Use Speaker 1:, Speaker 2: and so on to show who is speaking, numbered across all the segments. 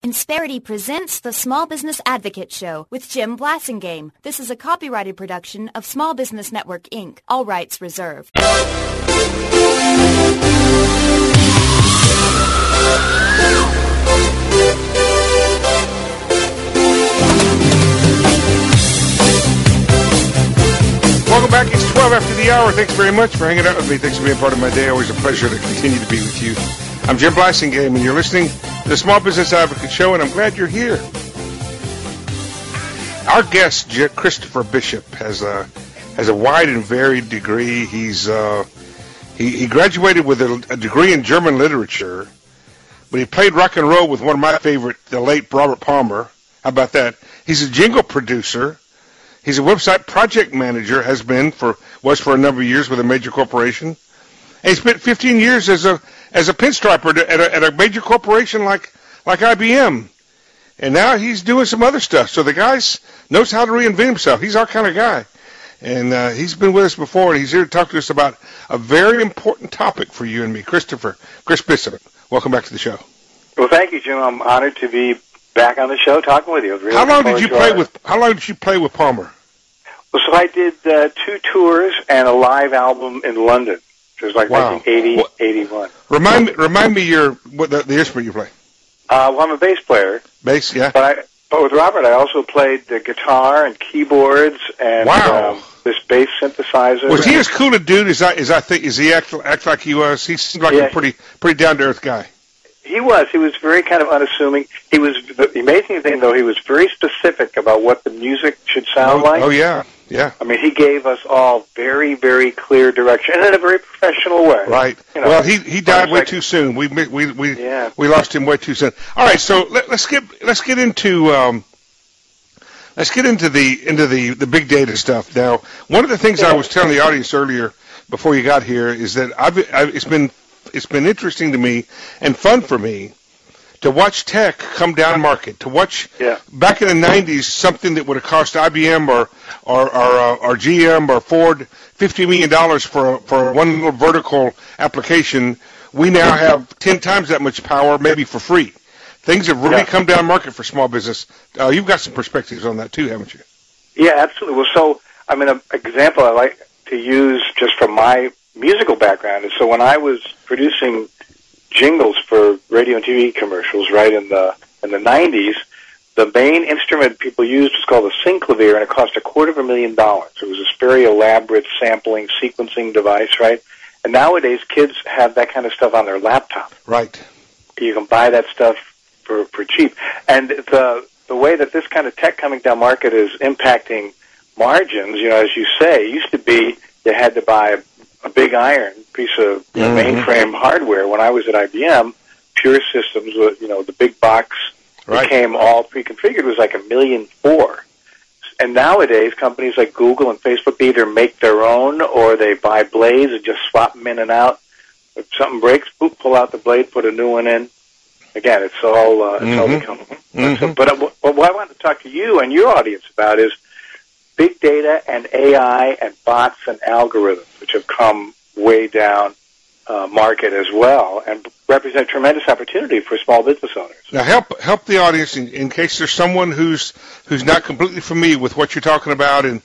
Speaker 1: Insperity presents the Small Business Advocate Show with Jim Blasingame. This is a copyrighted production of Small Business Network, Inc. All rights reserved.
Speaker 2: Welcome back. It's 12 after the hour. Thanks very much for hanging out with me. Thanks for being part of my day. Always a pleasure to continue to be with you. I'm Jim Blasingame, and you're listening to the Small Business Advocate Show, and I'm glad you're here. Our guest, Christopher Bishop, has a wide and varied degree. He graduated with a degree in German literature, but he played rock and roll with one of my favorite, the late Robert Palmer. How about that? He's a jingle producer. He's a website project manager, was for a number of years with a major corporation. And he spent 15 years as a pinstriper at a major corporation like IBM. And now he's doing some other stuff. So the guy knows how to reinvent himself. He's our kind of guy. And he's been with us before, and he's here to talk to us about a very important topic for you and me. Chris Bishop, welcome back to the show.
Speaker 3: Well, thank you, Jim. I'm honored to be back on the show talking with you. Really
Speaker 2: how long did you play with Palmer?
Speaker 3: Well, so I did 2 tours and a live album in London. It was like 1980, 81.
Speaker 2: Remind me the instrument you play.
Speaker 3: Well, I'm a bass player.
Speaker 2: Bass, yeah.
Speaker 3: But with Robert, I also played the guitar and keyboards and this bass synthesizer.
Speaker 2: Was he as cool a dude as I think? Is he act like he was? He seemed like a pretty down to earth guy.
Speaker 3: He was very kind of unassuming. The amazing thing, though, he was very specific about what the music should sound like.
Speaker 2: Oh, yeah. Yeah.
Speaker 3: I mean, he gave us all very, very clear direction, and in a very professional way.
Speaker 2: Right. You know, well, he died way too soon. We lost him way too soon. All right, so let's get into the big data stuff. Now, one of the things I was telling the audience earlier before you got here is that it's been interesting to me and fun for me to watch tech come down market, to watch back in the 90s something that would have cost IBM or GM or Ford $50 million for one little vertical application. We now have 10 times that much power, maybe for free. Things have really come down market for small business. You've got some perspectives on that too, haven't you?
Speaker 3: Yeah, absolutely. Well, so I mean, an example I like to use just from my musical background is, so when I was producing jingles for radio and TV commercials, right, in the 90s, the main instrument people used was called a synclavier, and it cost $250,000. It was this very elaborate sampling, sequencing device, right? And nowadays, kids have that kind of stuff on their laptop.
Speaker 2: Right.
Speaker 3: You can buy that stuff for cheap. And the way that this kind of tech coming down market is impacting margins, you know, as you say, it used to be you had to buy a big iron piece of mainframe hardware. When I was at IBM, Pure Systems, the big box that came all pre-configured was like $1.4 million. And nowadays, companies like Google and Facebook either make their own or they buy blades and just swap them in and out. If something breaks, pull out the blade, put a new one in. Again, it's all become. But what I want to talk to you and your audience about is big data and AI and bots and algorithms, which have come way down market as well and represent tremendous opportunity for small business owners.
Speaker 2: Now, help the audience in case there's someone who's not completely familiar with what you're talking about, and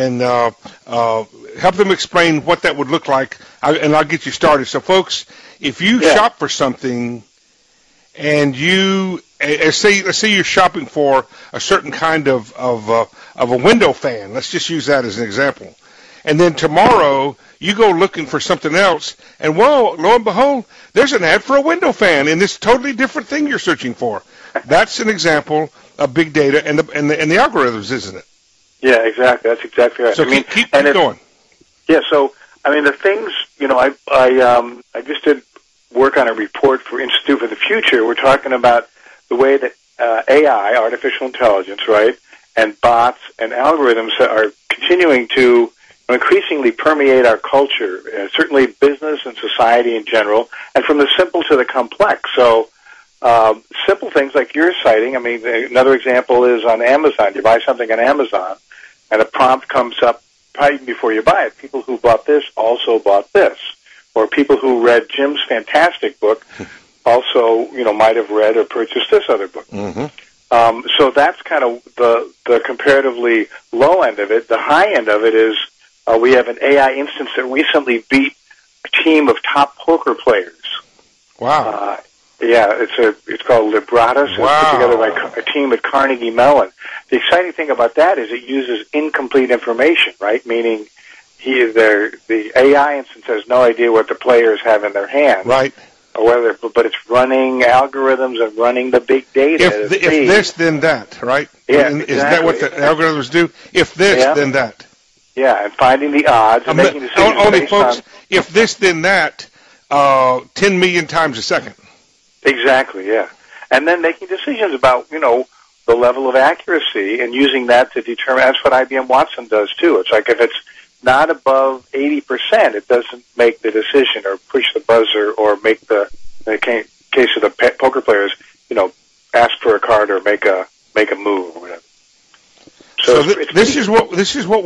Speaker 2: help them explain what that would look like, and I'll get you started. So, folks, if you shop for something and let's say you're shopping for a certain kind of a window fan. Let's just use that as an example. And then tomorrow you go looking for something else, and lo and behold, there's an ad for a window fan in this totally different thing you're searching for. That's an example of big data and the algorithms, isn't it?
Speaker 3: Yeah, exactly. That's exactly right.
Speaker 2: So keep going.
Speaker 3: Yeah. So the things, I just did work on a report for Institute for the Future. We're talking about the way that AI, artificial intelligence, right, and bots and algorithms are continuing to increasingly permeate our culture, certainly business and society in general, and from the simple to the complex. So simple things like you're citing, I mean, another example is on Amazon. You buy something on Amazon, and a prompt comes up probably even before you buy it. People who bought this also bought this. Or people who read Jim's fantastic book, also, might have read or purchased this other book.
Speaker 2: Mm-hmm.
Speaker 3: So that's kind of the comparatively low end of it. The high end of it is we have an AI instance that recently beat a team of top poker players.
Speaker 2: Wow.
Speaker 3: It's called Libratus.
Speaker 2: Wow.
Speaker 3: It's put together by a team at Carnegie Mellon. The exciting thing about that is it uses incomplete information, right? Meaning the AI instance has no idea what the players have in their hands.
Speaker 2: Right.
Speaker 3: Or but it's running algorithms and running the big data.
Speaker 2: If this, then that, right?
Speaker 3: Yeah,
Speaker 2: Is that what the algorithms do? If this, then that.
Speaker 3: Yeah, and finding the odds and making decisions
Speaker 2: only folks, if this, then that, 10 million times a second.
Speaker 3: Exactly, yeah. And then making decisions about, the level of accuracy and using that to determine. That's what IBM Watson does, too. It's like if it's not above 80%, it doesn't make the decision or push the buzzer or make in the case of the poker players, ask for a card or make a move or whatever.
Speaker 2: So this is what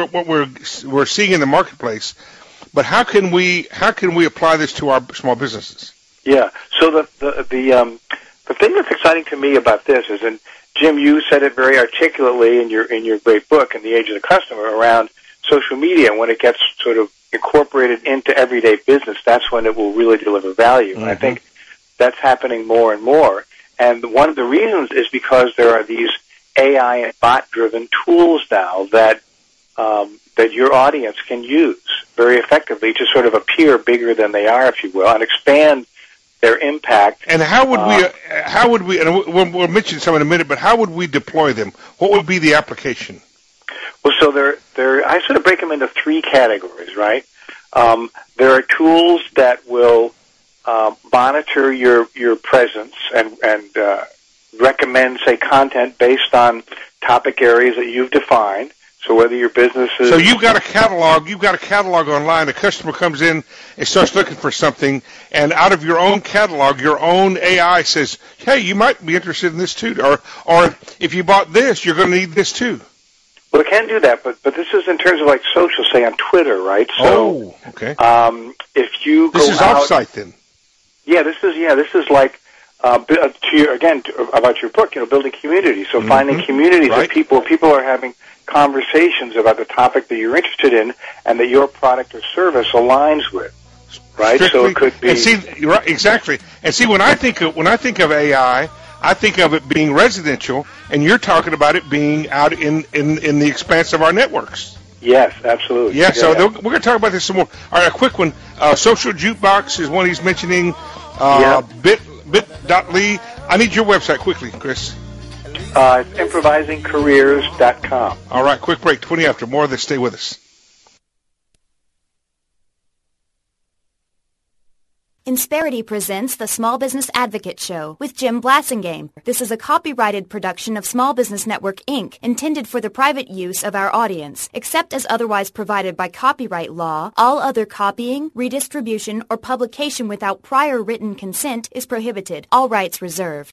Speaker 2: we're seeing in the marketplace. But how can we apply this to our small businesses?
Speaker 3: Yeah. So the thing that's exciting to me about this is, and Jim, you said it very articulately in your great book, In the Age of the Customer, around social media. When it gets sort of incorporated into everyday business, that's when it will really deliver value. Mm-hmm. And I think that's happening more and more. And one of the reasons is because there are these AI and bot-driven tools now that your audience can use very effectively to sort of appear bigger than they are, if you will, and expand their impact.
Speaker 2: And how would we? And we'll mention some in a minute, but how would we deploy them? What would be the application?
Speaker 3: Well, so I sort of break them into three categories, right? There are tools that will monitor your presence and recommend, say, content based on topic areas that you've defined. So whether your business is...
Speaker 2: So you've got a catalog online. A customer comes in and starts looking for something, and out of your own catalog, your own AI says, hey, you might be interested in this too. Or if you bought this, you're going to need this too.
Speaker 3: Well, it can do that, but this is in terms of like social, say on Twitter, right? So,
Speaker 2: okay.
Speaker 3: If you
Speaker 2: this
Speaker 3: go
Speaker 2: is
Speaker 3: out...
Speaker 2: off-site then.
Speaker 3: Yeah, this is like... about your book, building community. So finding communities of people are having conversations about the topic that you're interested in and that your product or service aligns with. Right?
Speaker 2: Strictly,
Speaker 3: so it could be...
Speaker 2: And see, right, exactly. And see, when I think of AI, I think of it being residential, and you're talking about it being out in the expanse of our networks.
Speaker 3: Yes, absolutely.
Speaker 2: Yeah, so we're going to talk about this some more. All right, a quick one. Social Jukebox is one he's mentioning. Bit.ly. I need your website quickly, Chris.
Speaker 3: It's improvisingcareers.com.
Speaker 2: All right, quick break, 20 after. More of this. Stay with us.
Speaker 1: Insperity presents the Small Business Advocate Show with Jim Blasingame. This is a copyrighted production of Small Business Network, Inc., intended for the private use of our audience. Except as otherwise provided by copyright law, all other copying, redistribution, or publication without prior written consent is prohibited. All rights reserved.